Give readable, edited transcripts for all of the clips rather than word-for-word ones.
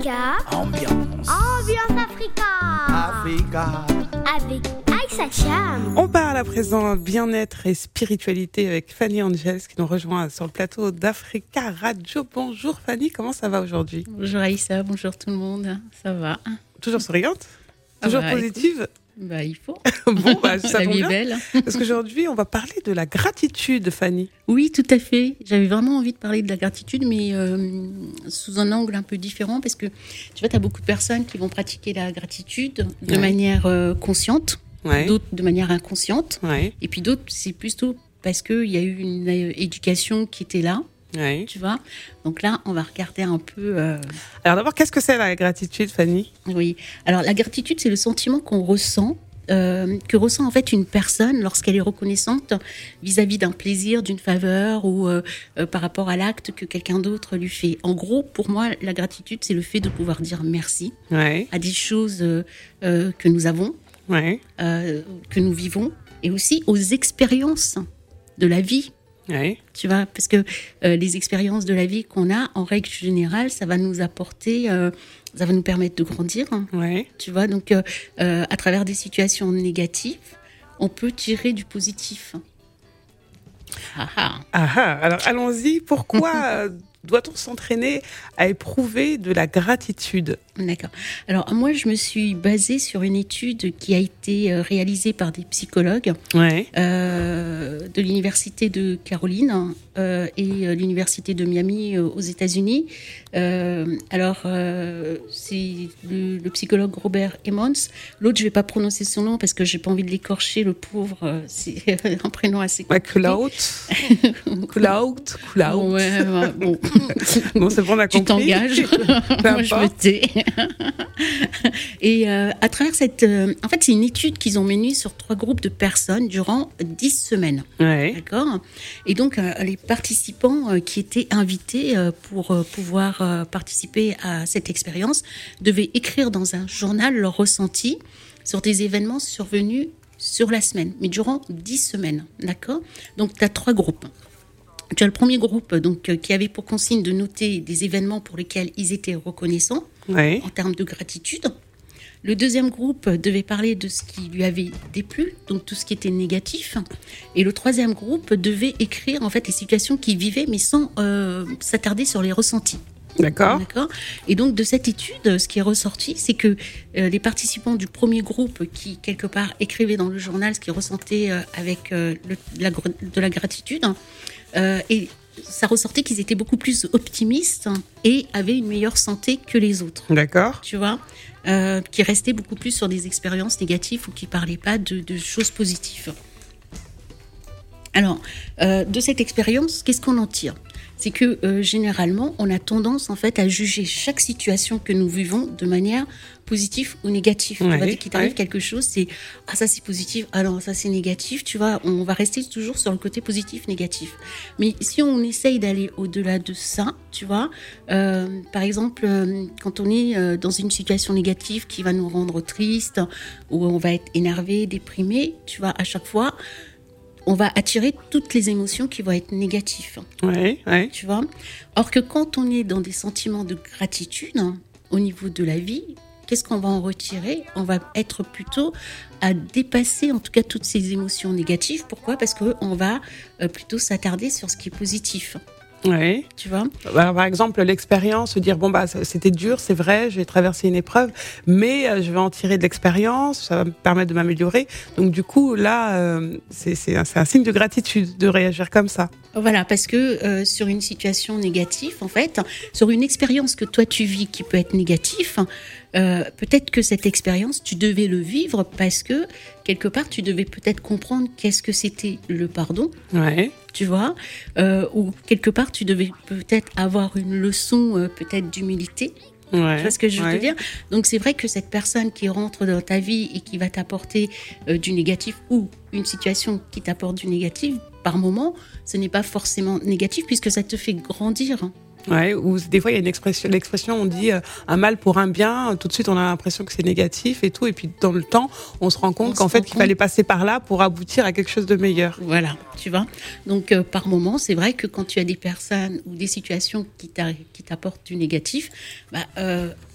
Africa. Ambiance. Ambiance Africa. Africa. Avec Aïssa Cham. On parle à présent bien-être et spiritualité avec Fanny Angels qui nous rejoint sur le plateau d'Africa Radio. Bonjour Fanny, comment ça va aujourd'hui? Bonjour Aïssa, bonjour tout le monde, ça va? Toujours souriante? Toujours positive? Il faut. Bon, ça la tombe vie est bien. belle. Parce qu'aujourd'hui, on va parler de la gratitude, Fanny. Oui, tout à fait. J'avais vraiment envie de parler de la gratitude, mais sous un angle un peu différent, parce que tu vois, tu as beaucoup de personnes qui vont pratiquer la gratitude de manière consciente, d'autres de manière inconsciente, et puis d'autres, c'est plutôt parce qu'il y a eu une éducation qui était là. Tu vois, donc là, on va regarder un peu. Alors d'abord, qu'est-ce que c'est la gratitude, Fanny? Oui. Alors la gratitude, c'est le sentiment qu'on ressent, que ressent en fait une personne lorsqu'elle est reconnaissante vis-à-vis d'un plaisir, d'une faveur ou par rapport à l'acte que quelqu'un d'autre lui fait. En gros, pour moi, la gratitude, c'est le fait de pouvoir dire merci à des choses que nous avons, que nous vivons, et aussi aux expériences de la vie. Tu vois, parce que les expériences de la vie qu'on a, en règle générale, ça va nous apporter, ça va nous permettre de grandir. Tu vois, donc à travers des situations négatives, on peut tirer du positif. Alors allons-y, pourquoi doit-on s'entraîner à éprouver de la gratitude? D'accord. Alors moi, je me suis basée sur une étude qui a été réalisée par des psychologues de l'université de Caroline et l'université de Miami aux États-Unis. C'est le psychologue Robert Emmons. L'autre, je vais pas prononcer son nom parce que j'ai pas envie de l'écorcher, le pauvre. C'est un prénom assez compliqué. Claude. Bon. Bon, c'est bon, on a compris. Tu t'engages. Moi, je me tais. Et à travers cette... en fait, c'est une étude qu'ils ont menée sur 3 groupes de personnes durant 10 semaines. D'accord. Et donc, les participants qui étaient invités pour pouvoir participer à cette expérience devaient écrire dans un journal leur ressenti sur des événements survenus sur la semaine, mais durant 10 semaines. D'accord. Donc, tu as 3 groupes. Tu as le premier groupe donc, qui avait pour consigne de noter des événements pour lesquels ils étaient reconnaissants en termes de gratitude. Le deuxième groupe devait parler de ce qui lui avait déplu, donc tout ce qui était négatif. Et le troisième groupe devait écrire en fait les situations qu'ils vivaient, mais sans s'attarder sur les ressentis. D'accord. Et donc de cette étude, ce qui est ressorti, c'est que les participants du premier groupe qui quelque part écrivaient dans le journal ce qu'ils ressentaient avec de la gratitude, et ça ressortait qu'ils étaient beaucoup plus optimistes et avaient une meilleure santé que les autres. D'accord. Tu vois, qui restaient beaucoup plus sur des expériences négatives ou qui parlaient pas de choses positives. Alors, de cette expérience, qu'est-ce qu'on en tire ? C'est que généralement, on a tendance en fait à juger chaque situation que nous vivons de manière positive ou négative. Tu vois, dès qu'il t'arrive quelque chose, c'est ça c'est positif, non ça c'est négatif. Tu vois, on va rester toujours sur le côté positif, négatif. Mais si on essaye d'aller au-delà de ça, tu vois, par exemple, quand on est dans une situation négative qui va nous rendre triste, ou on va être énervé, déprimé, tu vois, à chaque fois, on va attirer toutes les émotions qui vont être négatives. Tu vois. Or que quand on est dans des sentiments de gratitude, au niveau de la vie, qu'est-ce qu'on va en retirer ? On va être plutôt à dépasser, en tout cas, toutes ces émotions négatives. Pourquoi ? Parce qu'on va plutôt s'attarder sur ce qui est positif. Tu vois. Alors, par exemple, l'expérience, se dire c'était dur, c'est vrai, j'ai traversé une épreuve, mais je vais en tirer de l'expérience, ça va me permettre de m'améliorer. Donc du coup, là, c'est un signe de gratitude de réagir comme ça. Voilà, parce que sur une situation négative, en fait, sur une expérience que toi tu vis qui peut être négative, peut-être que cette expérience, tu devais le vivre parce que quelque part, tu devais peut-être comprendre qu'est-ce que c'était le pardon. Tu vois, ou quelque part, tu devais peut-être avoir une leçon peut-être d'humilité. Tu vois ce que je veux te dire ? Donc c'est vrai que cette personne qui rentre dans ta vie et qui va t'apporter du négatif ou une situation qui t'apporte du négatif, par moment, ce n'est pas forcément négatif puisque ça te fait grandir. Ou des fois il y a l'expression on dit un mal pour un bien, tout de suite on a l'impression que c'est négatif et tout, et puis dans le temps on se rend compte qu'en fait qu'il fallait passer par là pour aboutir à quelque chose de meilleur. Voilà, tu vois. Donc par moment c'est vrai que quand tu as des personnes ou des situations qui t'apportent du négatif,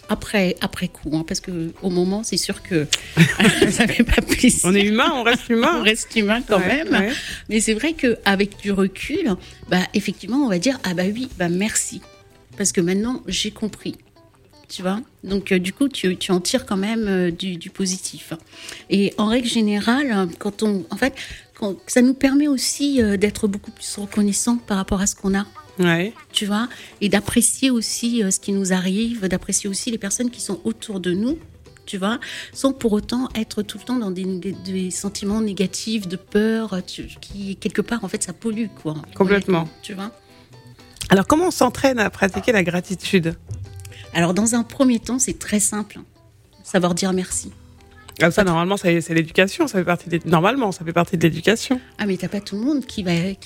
après coup, hein, parce que au moment, c'est sûr que ça fait pas plaisir. On est humain, on reste humain. On reste humain quand même. Ouais. Mais c'est vrai qu'avec du recul, effectivement, on va dire oui, merci, parce que maintenant j'ai compris. Tu vois, donc du coup, tu en tires quand même du positif. Et en règle générale, quand ça nous permet aussi d'être beaucoup plus reconnaissant par rapport à ce qu'on a. Ouais. Tu vois, et d'apprécier aussi ce qui nous arrive, d'apprécier aussi les personnes qui sont autour de nous, tu vois, sans pour autant être tout le temps dans des sentiments négatifs, de peur, qui quelque part, en fait, ça pollue, quoi. Complètement. Tu vois. Alors, comment on s'entraîne à pratiquer la gratitude ? Alors, dans un premier temps, c'est très simple, savoir dire merci. Ah, ça, normalement, c'est l'éducation. Normalement, ça fait partie de l'éducation. Ah, mais t'as pas tout le monde qui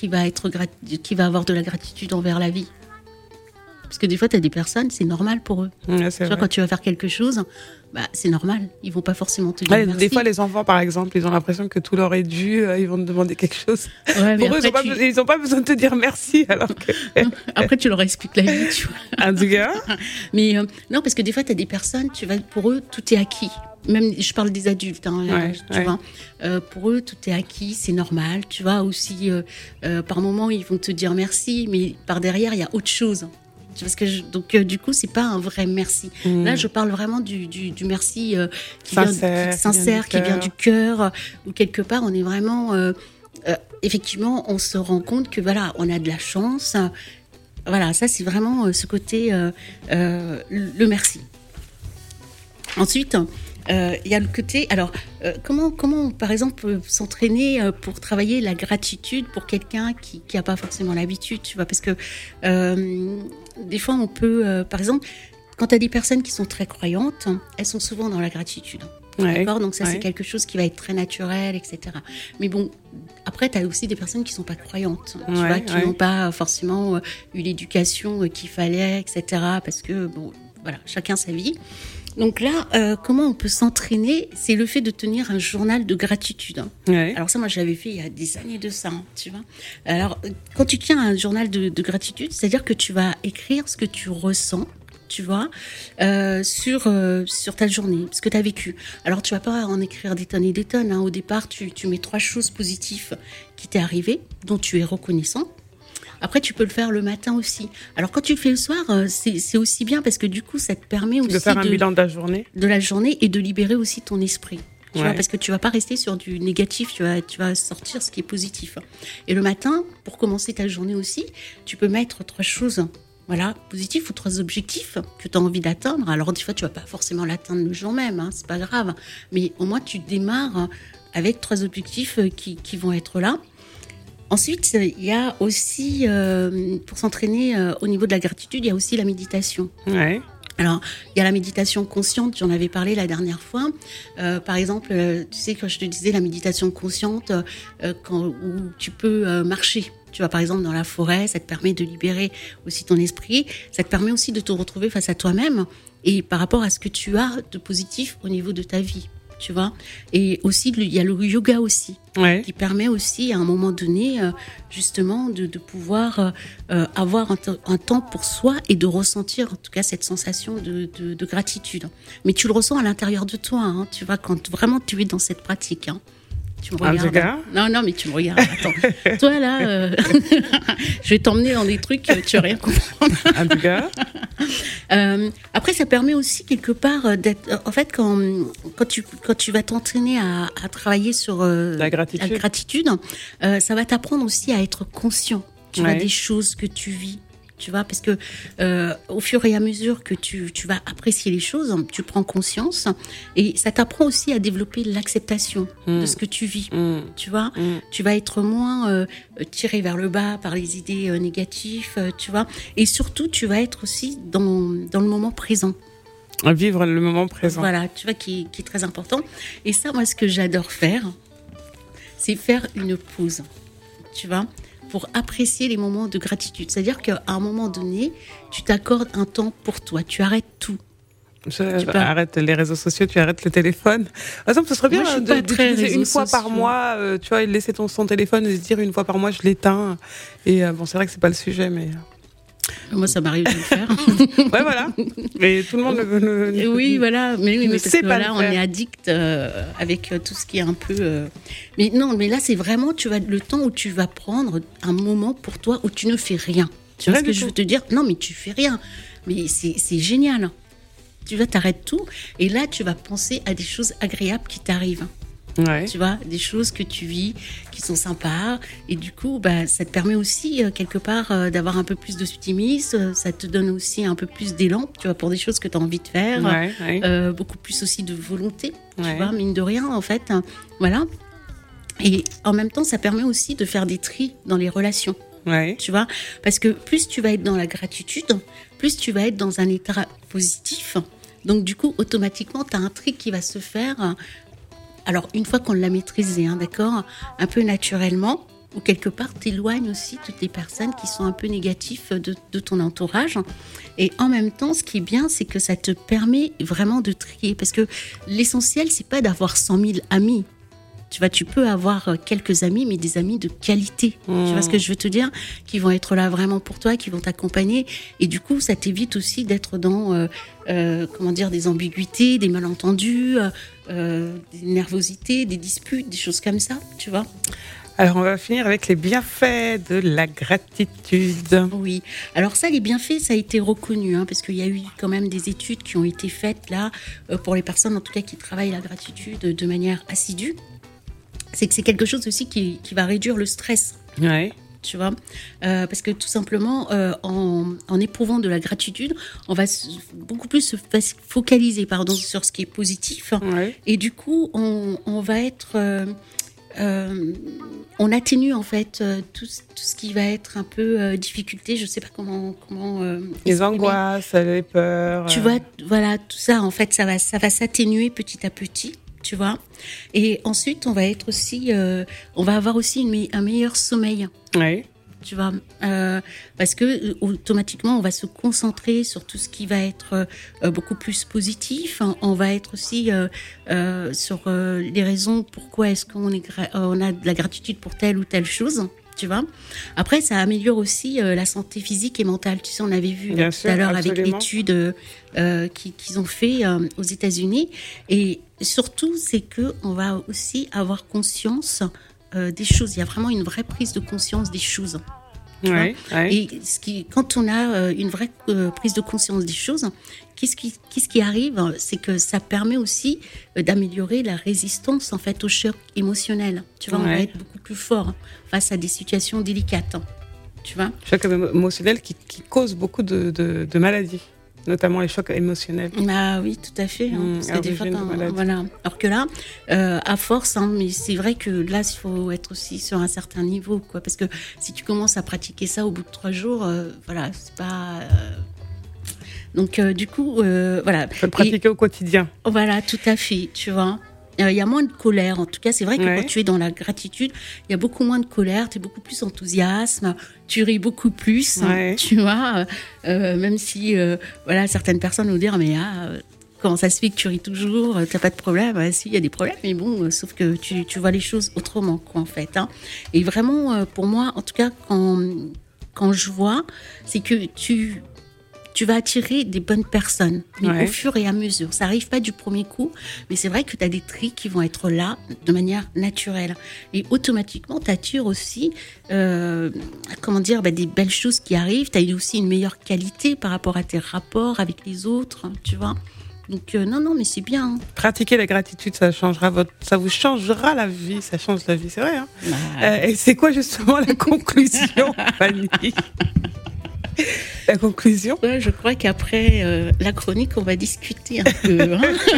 va avoir de la gratitude envers la vie. Parce que des fois, t'as des personnes, c'est normal pour eux. Ouais, tu vois, quand tu vas faire quelque chose, c'est normal. Ils vont pas forcément te dire merci. Des fois, les enfants, par exemple, ils ont l'impression que tout leur est dû. Ils vont te demander quelque chose. Ouais, pour eux, ils n'ont pas besoin de te dire merci. Alors que... Après, tu leur expliques la vie, tu vois. En tout cas. Mais non, parce que des fois, t'as des personnes, pour eux, tout est acquis. Même, je parle des adultes, hein, tu vois. Pour eux, tout est acquis, c'est normal. Tu vois, aussi, par moments, ils vont te dire merci, mais par derrière, il y a autre chose. Parce que donc, du coup, c'est pas un vrai merci. Là, je parle vraiment du merci sincère, qui vient du cœur, où quelque part, on est vraiment... effectivement, on se rend compte que, voilà, on a de la chance. Voilà, ça, c'est vraiment ce côté, le merci. Ensuite... il y a le côté... Alors, comment par exemple, s'entraîner pour travailler la gratitude pour quelqu'un qui n'a pas forcément l'habitude, tu vois, parce que des fois, on peut... par exemple, quand tu as des personnes qui sont très croyantes, elles sont souvent dans la gratitude. Ouais, d'accord, donc ça, c'est quelque chose qui va être très naturel, etc. Mais bon, après, tu as aussi des personnes qui ne sont pas croyantes, tu vois, qui n'ont pas forcément eu l'éducation qu'il fallait, etc. Parce que, bon, voilà, chacun sa vie. Donc là, comment on peut s'entraîner ? C'est le fait de tenir un journal de gratitude. Hein. Ouais. Alors ça, moi, je l'avais fait il y a des années de ça, hein, tu vois. Alors, quand tu tiens un journal de gratitude, c'est-à-dire que tu vas écrire ce que tu ressens, tu vois, sur ta journée, ce que tu as vécu. Alors, tu vas pas en écrire des tonnes et des tonnes. Hein. Au départ, tu mets 3 choses positives qui t'est arrivées, dont tu es reconnaissant. Après, tu peux le faire le matin aussi. Alors, quand tu le fais le soir, c'est aussi bien parce que du coup, ça te permet aussi de faire un bilan de la journée. De la journée et de libérer aussi ton esprit. Tu vois, parce que tu vas pas rester sur du négatif, tu vas sortir ce qui est positif. Et le matin, pour commencer ta journée aussi, tu peux mettre 3 choses, voilà, positives ou 3 objectifs que tu as envie d'atteindre. Alors, des fois, tu vas pas forcément l'atteindre le jour même, hein, c'est pas grave. Mais au moins, tu démarres avec 3 objectifs qui vont être là. Ensuite, il y a aussi, pour s'entraîner au niveau de la gratitude, il y a aussi la méditation. Ouais. Alors, il y a la méditation consciente, j'en avais parlé la dernière fois. Par exemple, tu sais, quand je te disais la méditation consciente, où tu peux marcher. Tu vois, par exemple, dans la forêt, ça te permet de libérer aussi ton esprit. Ça te permet aussi de te retrouver face à toi-même et par rapport à ce que tu as de positif au niveau de ta vie. Tu vois, et aussi il y a le yoga aussi qui permet aussi à un moment donné justement de pouvoir avoir un temps pour soi et de ressentir en tout cas cette sensation de gratitude. Mais tu le ressens à l'intérieur de toi, hein, tu vois, quand vraiment tu es dans cette pratique. Hein. Tu me regardes. Non, mais tu me regardes. Attends. Toi, là, je vais t'emmener dans des trucs, tu vas rien comprendre. En tout cas. Après, ça permet aussi quelque part d'être... En fait, quand tu vas t'entraîner à travailler sur la gratitude, ça va t'apprendre aussi à être conscient, tu vois, des choses que tu vis. Tu vois, parce que au fur et à mesure que tu vas apprécier les choses, tu prends conscience et ça t'apprend aussi à développer l'acceptation de ce que tu vis. Tu vois, tu vas être moins tiré vers le bas par les idées négatives, tu vois, et surtout tu vas être aussi dans le moment présent. Vivre le moment présent. Voilà, tu vois, qui est très important. Et ça, moi, ce que j'adore faire, c'est faire une pause. Tu vois, pour apprécier les moments de gratitude. C'est-à-dire qu'à un moment donné, tu t'accordes un temps pour toi. Tu arrêtes tout. Tu arrêtes les réseaux sociaux, tu arrêtes le téléphone. Par exemple, ce serait bien d'utiliser une fois par mois, tu vois, laisser son téléphone et se dire une fois par mois, je l'éteins. Et bon, c'est vrai que c'est pas le sujet, mais... Moi, ça m'arrive de le faire. Ouais, voilà. Mais tout le monde oui, voilà. Mais oui, mais parce que là, on est addict avec tout ce qui est un peu. Mais non, mais là, c'est vraiment le temps où tu vas prendre un moment pour toi où tu ne fais rien. Tu vois ce que je veux te dire ? Non, mais tu fais rien. Mais c'est génial. Tu vas t'arrêter tout et là, tu vas penser à des choses agréables qui t'arrivent. Ouais. Tu vois, des choses que tu vis qui sont sympas et du coup ça te permet aussi quelque part d'avoir un peu plus d'optimisme, ça te donne aussi un peu plus d'élan, tu vois, pour des choses que tu as envie de faire, beaucoup plus aussi de volonté, tu vois, mine de rien en fait, voilà. Et en même temps ça permet aussi de faire des tris dans les relations. Ouais. Tu vois, parce que plus tu vas être dans la gratitude, plus tu vas être dans un état positif, donc du coup automatiquement tu as un tri qui va se faire. Alors, une fois qu'on l'a maîtrisé, d'accord, un peu naturellement, ou quelque part, t'éloignes aussi toutes les personnes qui sont un peu négatives de ton entourage. Et en même temps, ce qui est bien, c'est que ça te permet vraiment de trier. Parce que l'essentiel, c'est pas d'avoir 100 000 amis. Tu vois, tu peux avoir quelques amis, mais des amis de qualité. Tu vois ce que je veux te dire ? Qui vont être là vraiment pour toi, qui vont t'accompagner. Et du coup, ça t'évite aussi d'être dans, des ambiguïtés, des malentendus, des nervosités, des disputes, des choses comme ça, tu vois ? Alors, on va finir avec les bienfaits de la gratitude. Oui. Alors ça, les bienfaits, ça a été reconnu, parce qu'il y a eu quand même des études qui ont été faites là, pour les personnes, en tout cas, qui travaillent la gratitude de manière assidue. C'est que c'est quelque chose aussi qui va réduire le stress. Ouais. Tu vois, parce que tout simplement, en éprouvant de la gratitude, on va beaucoup plus se focaliser sur ce qui est positif. Ouais. Et du coup, on va être... on atténue en fait tout ce qui va être un peu difficulté, je sais pas comment les angoisses, les peurs. Tu vois, voilà, tout ça en fait, ça va s'atténuer petit à petit. Tu vois, et ensuite on va avoir aussi un meilleur sommeil. Oui. Tu vois, parce que automatiquement on va se concentrer sur tout ce qui va être beaucoup plus positif. On va être aussi sur les raisons pourquoi est-ce qu'on a de la gratitude pour telle ou telle chose. Tu vois. Après, ça améliore aussi la santé physique et mentale. Tu sais, on avait vu tout à l'heure avec l'étude qu'ils ont fait aux États-Unis. Et surtout, c'est que on va aussi avoir conscience des choses. Il y a vraiment une vraie prise de conscience des choses. Ouais. Et quand on a une vraie prise de conscience des choses, qu'est-ce qui arrive, c'est que ça permet aussi d'améliorer la résistance en fait au choc émotionnel. Tu vois, on va être beaucoup plus fort face à des situations délicates. Tu vois, choc émotionnel qui cause beaucoup de maladies, notamment les chocs émotionnels. Ah oui, tout à fait. Parce que des fois, voilà. Alors que là, à force, mais c'est vrai que là, il faut être aussi sur un certain niveau, quoi. Parce que si tu commences à pratiquer ça au bout de 3 jours, voilà, c'est pas. Donc, du coup, voilà. Il faut le pratiquer au quotidien. Voilà, tout à fait. Tu vois. Il y a moins de colère. En tout cas, c'est vrai que quand tu es dans la gratitude, il y a beaucoup moins de colère, tu es beaucoup plus enthousiasme, tu ris beaucoup plus, tu vois. Même si, voilà, certaines personnes vont dire, mais comment ça se fait que tu ris toujours, t'as pas de problème. Si, il y a des problèmes, mais bon, sauf que tu vois les choses autrement, quoi, en fait. Et vraiment, pour moi, en tout cas, quand je vois, c'est que tu vas attirer des bonnes personnes, mais au fur et à mesure. Ça n'arrive pas du premier coup, mais c'est vrai que tu as des traits qui vont être là de manière naturelle. Et automatiquement, tu attires aussi des belles choses qui arrivent. Tu as aussi une meilleure qualité par rapport à tes rapports avec les autres, tu vois. Donc, non, mais c'est bien. Pratiquer la gratitude, ça vous changera la vie, ça change la vie, c'est vrai. Et c'est quoi justement la conclusion, Fanny ? La conclusion ? Je crois qu'après la chronique, on va discuter un peu.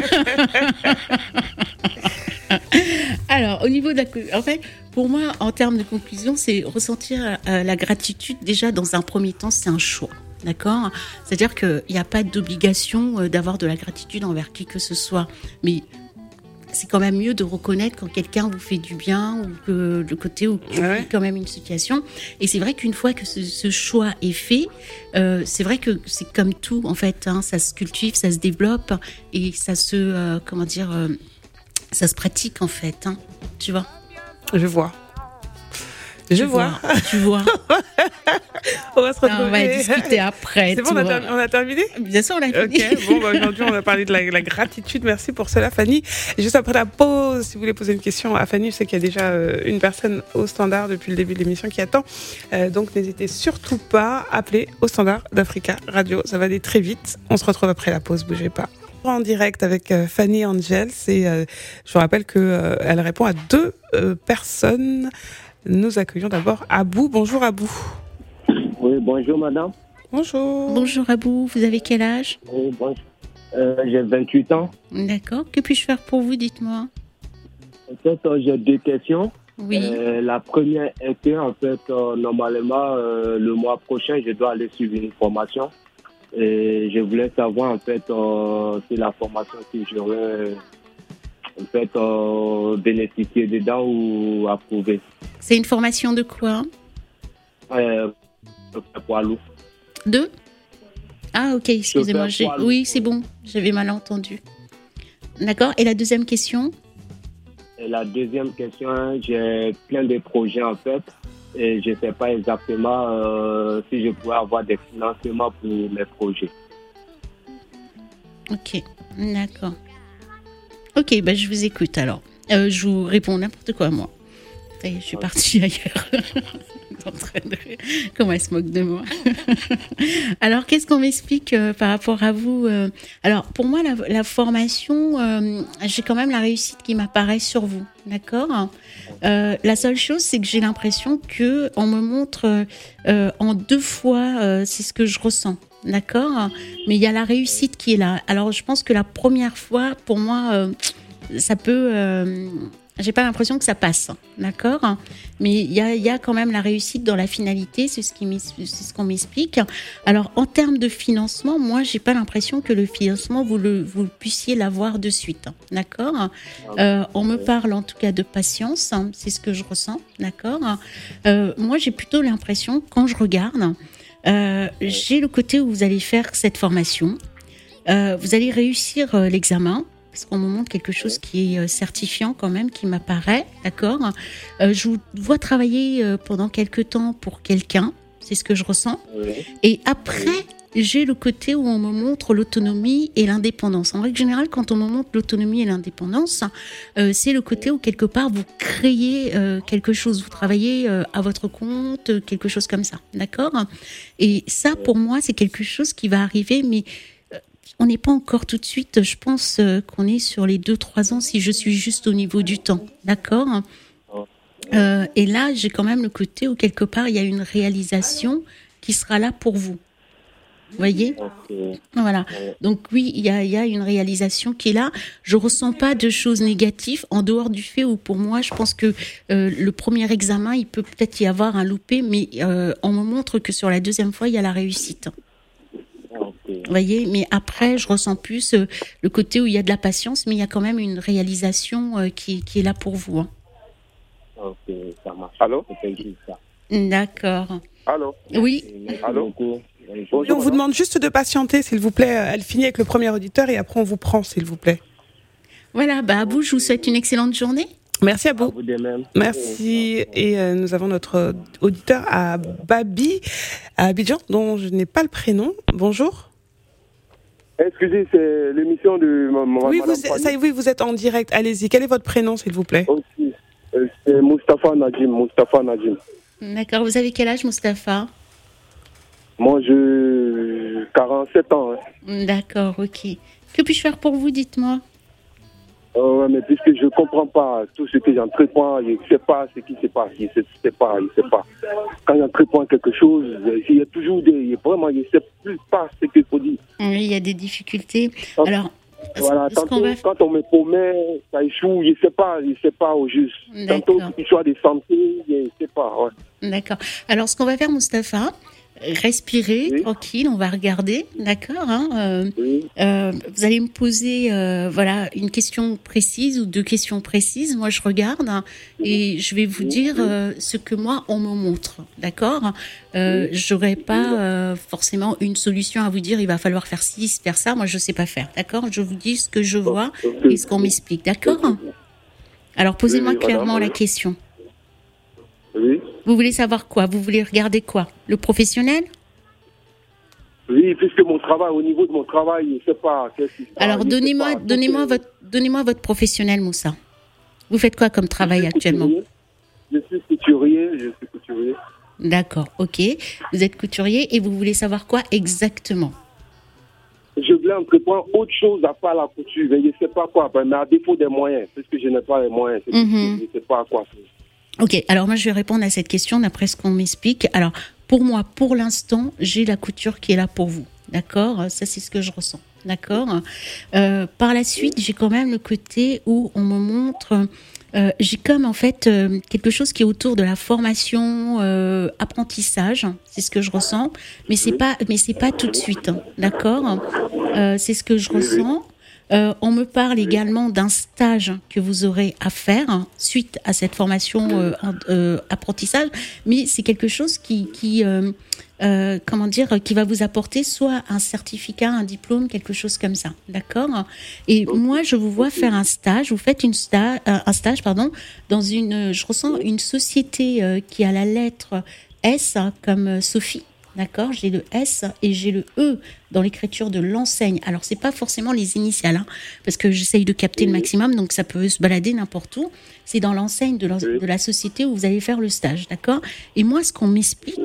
Alors, au niveau de en fait, pour moi, en termes de conclusion, c'est ressentir la gratitude. Déjà, dans un premier temps, c'est un choix. D'accord ? C'est-à-dire qu'il n'y a pas d'obligation d'avoir de la gratitude envers qui que ce soit. Mais c'est quand même mieux de reconnaître quand quelqu'un vous fait du bien ou que le côté où tu vis quand même une situation. Et c'est vrai qu'une fois que ce choix est fait, c'est vrai que c'est comme tout en fait. Ça se cultive, ça se développe et ça se ça se pratique en fait. Tu vois ? Je vois. Je vois. Tu vois. On va se retrouver. On va discuter après. C'est bon, on a terminé? Bien sûr, on a fini. Ok, bon, aujourd'hui, on a parlé de la gratitude. Merci pour cela, Fanny. Et juste après la pause, si vous voulez poser une question à Fanny, je sais qu'il y a déjà une personne au standard depuis le début de l'émission qui attend. Donc, n'hésitez surtout pas à appeler au standard d'Africa Radio. Ça va aller très vite. On se retrouve après la pause, bougez pas. En direct avec Fanny Angels et je vous rappelle qu'elle répond à 2 personnes. Nous accueillons d'abord Abou. Bonjour Abou. Oui, bonjour madame. Bonjour. Bonjour Abou, vous avez quel âge? Oui, bonjour. J'ai 28 ans. D'accord, que puis-je faire pour vous, dites-moi? En fait, j'ai 2 questions. Oui. La première est que, en fait, normalement, le mois prochain, je dois aller suivre une formation. Et je voulais savoir, en fait, si la formation que j'aurais, en fait, bénéficié dedans ou approuvé. C'est une formation de quoi? Poids lourd. De? Ah, ok, excusez-moi. Oui, c'est bon, j'avais mal entendu. D'accord, et la deuxième question? Et la deuxième question, j'ai plein de projets, en fait. Et je ne sais pas exactement si je pourrais avoir des financements pour mes projets. Ok, d'accord. Ok, ben je vous écoute alors. Je vous réponds n'importe quoi, moi. Ça y est, je suis partie ailleurs. Comment elle se moque de moi. Alors, qu'est-ce qu'on m'explique par rapport à vous? Alors, pour moi, la formation, j'ai quand même la réussite qui m'apparaît sur vous. D'accord? La seule chose, c'est que j'ai l'impression qu'on me montre en 2 fois, c'est ce que je ressens. D'accord? Mais il y a la réussite qui est là. Alors, je pense que la première fois, pour moi, ça peut... j'ai pas l'impression que ça passe, d'accord? Mais il y a quand même la réussite dans la finalité, c'est ce qu'on m'explique. Alors, en termes de financement, moi, j'ai pas l'impression que le financement, vous puissiez l'avoir de suite, d'accord? On me parle en tout cas de patience, c'est ce que je ressens, d'accord? Moi, j'ai plutôt l'impression, quand je regarde, j'ai le côté où vous allez faire cette formation, vous allez réussir l'examen, parce qu'on me montre quelque chose qui est certifiant quand même, qui m'apparaît, d'accord? Je vous vois travailler pendant quelques temps pour quelqu'un, c'est ce que je ressens. Oui. Et après, j'ai le côté où on me montre l'autonomie et l'indépendance. En règle générale, quand on me montre l'autonomie et l'indépendance, c'est le côté où quelque part vous créez quelque chose, vous travaillez à votre compte, quelque chose comme ça, d'accord? Et ça, pour moi, c'est quelque chose qui va arriver, mais... on n'est pas encore tout de suite, je pense qu'on est sur les 2-3 ans si je suis juste au niveau du temps, d'accord? Et là, j'ai quand même le côté où quelque part, il y a une réalisation qui sera là pour vous. Vous voyez? Voilà. Donc oui, il y a une réalisation qui est là. Je ressens pas de choses négatives en dehors du fait où pour moi, je pense que le premier examen, il peut peut-être y avoir un loupé, mais on me montre que sur la deuxième fois, il y a la réussite. Vous voyez, mais après, je ressens plus le côté où il y a de la patience, mais il y a quand même une réalisation qui est là pour vous. Hein. Ok, ça marche. Allô? D'accord. Allô? Oui. Allô? On vous demande juste de patienter, s'il vous plaît. Elle finit avec le premier auditeur et après on vous prend, s'il vous plaît. Voilà, Abou, je vous souhaite une excellente journée. Merci à vous. Vous de même. Merci. Et nous avons notre auditeur à Babi, à Abidjan, dont je n'ai pas le prénom. Bonjour. Excusez, c'est l'émission de oui, vous êtes en direct. Allez-y. Quel est votre prénom, s'il vous plaît? Aussi. C'est Moustapha Najim. D'accord. Vous avez quel âge, Moustapha? Moi, j'ai 47 ans. Hein. D'accord, ok. Que puis-je faire pour vous, dites-moi? Ouais, mais puisque je ne comprends pas tout ce que j'entreprends, je ne sais pas ce qui se passe, je ne sais pas. Quand j'entreprends quelque chose, il y a toujours vraiment, je ne sais plus pas ce qu'il faut dire. Oui, il y a des difficultés. Alors, voilà, quand on me promet, ça échoue, je ne sais pas au juste. Tantôt, histoire de santé, je ne sais pas. Ouais. D'accord. Alors, ce qu'on va faire, Moustapha, respirer, oui. Tranquille, on va regarder, d'accord, hein, oui. Vous allez me poser voilà, une question précise ou 2 questions précises. Moi, je regarde et je vais vous dire ce que moi, on me montre, d'accord. J'aurai pas forcément une solution à vous dire, il va falloir faire ci, faire ça. Moi, je sais pas faire, d'accord. Je vous dis ce que je vois et ce qu'on m'explique, d'accord. Alors, posez-moi clairement la question. Oui. Vous voulez savoir quoi? Vous voulez regarder quoi? Le professionnel? Oui, puisque mon travail, au niveau de mon travail, je ne sais pas qu'est-ce qui se passe. Alors, donnez-moi votre professionnel, Moussa. Vous faites quoi comme travail actuellement? Je suis couturier. D'accord, ok. Vous êtes couturier et vous voulez savoir quoi exactement? Je voulais entreprendre autre chose à part la couture. Je ne sais pas quoi, mais à défaut des moyens, puisque je n'ai pas les moyens. Je ne sais pas quoi faire. Ok, alors moi je vais répondre à cette question d'après ce qu'on m'explique. Alors, pour moi, pour l'instant, j'ai la couture qui est là pour vous. D'accord? Ça, c'est ce que je ressens. D'accord? Par la suite, j'ai quand même le côté où on me montre... j'ai comme en fait quelque chose qui est autour de la formation, apprentissage, c'est ce que je ressens, mais c'est pas tout de suite, hein, d'accord. C'est ce que je ressens. On me parle également d'un stage que vous aurez à faire suite à cette formation apprentissage, mais c'est quelque chose qui va vous apporter soit un certificat, un diplôme, quelque chose comme ça, d'accord? Et moi, je vous vois faire un stage. Vous faites un stage, dans je ressens une société qui a la lettre S comme Sophie. D'accord, j'ai le S et j'ai le E dans l'écriture de l'enseigne. Alors, c'est pas forcément les initiales, hein, parce que j'essaye de capter le maximum, donc ça peut se balader n'importe où. C'est dans l'enseigne de la société où vous allez faire le stage, d'accord? Et moi, ce qu'on m'explique,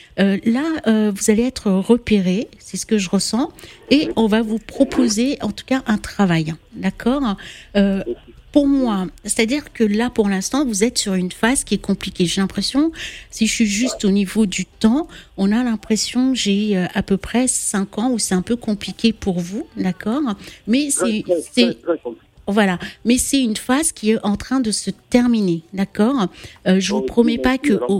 vous allez être repéré, c'est ce que je ressens, et on va vous proposer, en tout cas, un travail, d'accord? Pour moi, c'est-à-dire que là, pour l'instant, vous êtes sur une phase qui est compliquée. J'ai l'impression, si je suis juste au niveau du temps, on a l'impression que j'ai à peu près 5 ans où c'est un peu compliqué pour vous, d'accord? Mais voilà, mais c'est une phase qui est en train de se terminer, d'accord? Je vous promets pas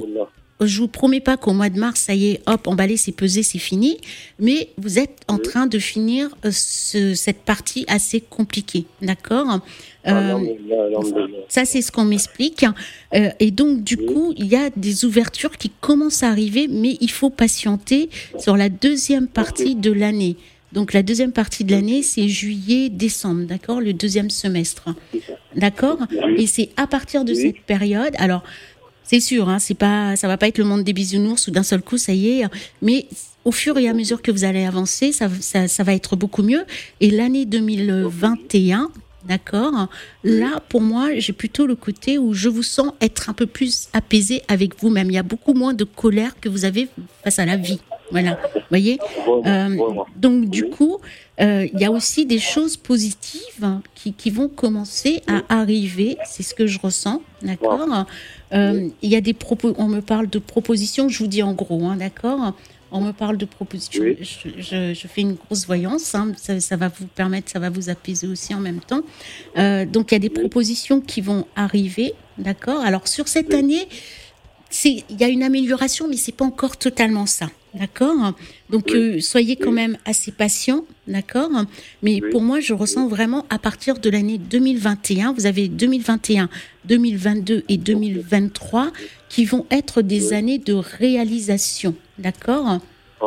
qu'au mois de mars, ça y est, hop, emballé, c'est pesé, c'est fini. Mais vous êtes en train de finir cette partie assez compliquée, d'accord? Ça, c'est ce qu'on m'explique. Et donc, du coup, il y a des ouvertures qui commencent à arriver, mais il faut patienter sur la deuxième partie de l'année. Donc, la deuxième partie de l'année, c'est juillet-décembre, d'accord? Le deuxième semestre, d'accord? Et c'est à partir de cette période... Alors, c'est sûr, hein, ça va pas être le monde des bisounours où d'un seul coup, ça y est. Mais au fur et à mesure que vous allez avancer, ça va être beaucoup mieux. Et l'année 2021, d'accord, là, pour moi, j'ai plutôt le côté où je vous sens être un peu plus apaisé avec vous-même. Il y a beaucoup moins de colère que vous avez face à la vie. Voilà, vous voyez. Donc, du coup, il y a aussi des choses positives qui vont commencer à arriver. C'est ce que je ressens, d'accord. Il y a on me parle de propositions, je vous dis en gros, hein, d'accord. On me parle de propositions. Oui. Je fais une grosse voyance, hein, ça va vous permettre, ça va vous apaiser aussi en même temps. Donc, il y a des propositions qui vont arriver, d'accord. Alors, sur cette année, il y a une amélioration, mais c'est pas encore totalement ça. D'accord? Donc, soyez quand même assez patient, d'accord? Mais pour moi, je ressens vraiment à partir de l'année 2021, vous avez 2021, 2022 et 2023 qui vont être des années de réalisation, d'accord?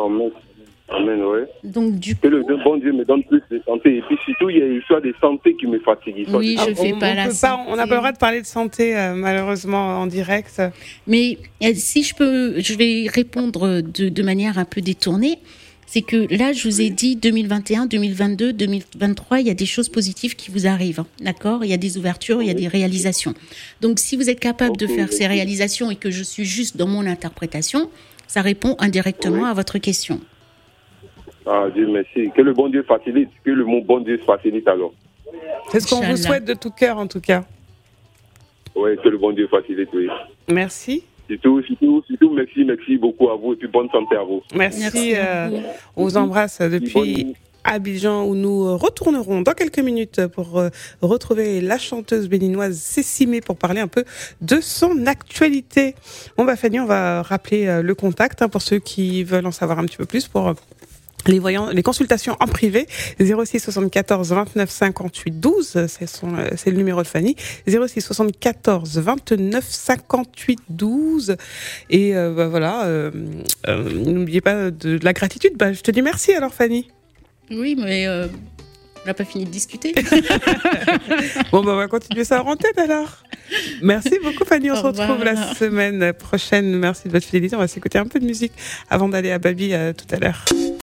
Amen, oui. Donc, du coup... Que le bon Dieu me donne plus de santé. Et puis surtout, il y a l'histoire de santé qui me fatigue. Oui, je fais pas la santé. On n'a pas le droit de parler de santé, malheureusement, en direct. Mais si je vais répondre de manière un peu détournée. C'est que là, je vous ai dit 2021, 2022, 2023, il y a des choses positives qui vous arrivent, d'accord? Il y a des ouvertures, il y a des réalisations. Donc, si vous êtes capable de faire ces réalisations et que je suis juste dans mon interprétation, ça répond indirectement à votre question. Ah, Dieu merci. Que le bon Dieu facilite, que le bon Dieu facilite alors. C'est ce qu'on vous souhaite de tout cœur, en tout cas. Oui, que le bon Dieu facilite, oui. Merci. Surtout, merci beaucoup à vous et puis bonne santé à vous. Merci. On vous embrasse depuis Abidjan où nous retournerons dans quelques minutes pour retrouver la chanteuse béninoise Cécimé pour parler un peu de son actualité. Bon, Fanny, on va rappeler le contact pour ceux qui veulent en savoir un petit peu plus pour... les consultations en privé, 06 74 29 58 12, c'est le numéro de Fanny, 06 74 29 58 12, et n'oubliez pas de la gratitude. Je te dis merci alors, Fanny. Oui, mais On n'a pas fini de discuter. Bon, on va continuer ça en tête alors. Merci beaucoup, Fanny. On se retrouve la semaine prochaine. Merci de votre fidélité. On va s'écouter un peu de musique avant d'aller à Babi tout à l'heure.